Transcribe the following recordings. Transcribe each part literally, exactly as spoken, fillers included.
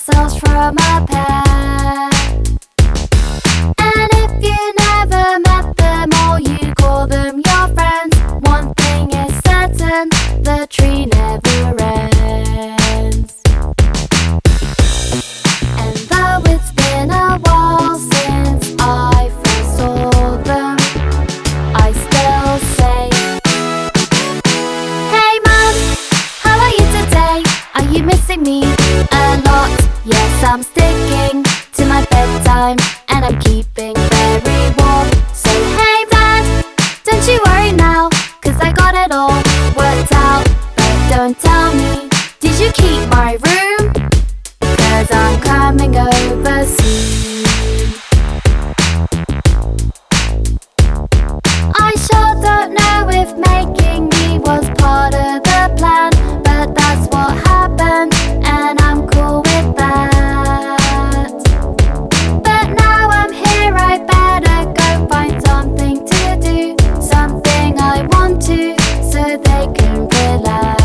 cells from a pair. And if you never met them or you call them your friends, one thing is certain, the tree never ends. And though it's been a while since I first saw them, I still say, hey Mum, how are you today? Are you missing me a lot? Yes, I'm sticking to my bedtime and I'm keeping very warm. So hey Dad, don't you worry now, cause I got it all worked out. But don't tell me, did you keep my room? Cause I'm coming over soon. I sure don't know if making me was part of the plan, but that's what happened and I'm cool with that. But now I'm here, I better go find something to do, something I want to, so they can relax.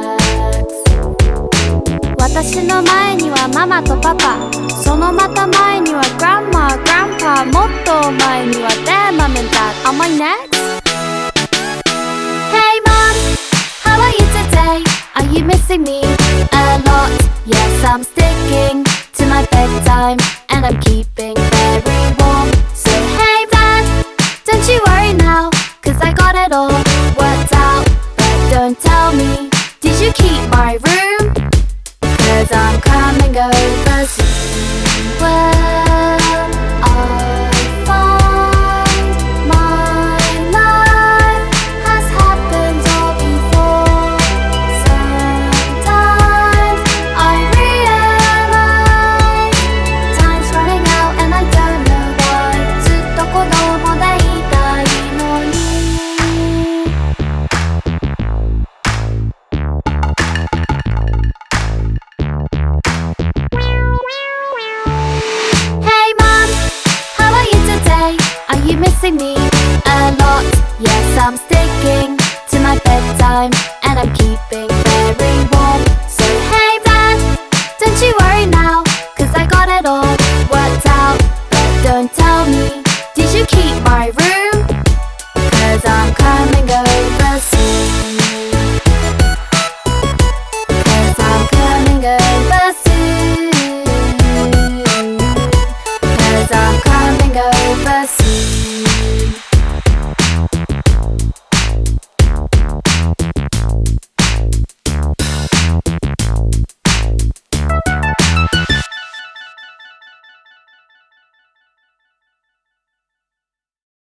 私の前にはママとパパ、そのまた前には Grandma, Grandpa、もっと前には Their Mom and Dad. Am I next? Hey Mom, how are you today? Are you missing me a lot? Yes, I'm sticking to my bedtime and I'm keeping very warm. So hey Dad, don't you worry now, cause I got it all worked out. But don't tell me, did you keep my room? Cause I'm coming over soon. Well,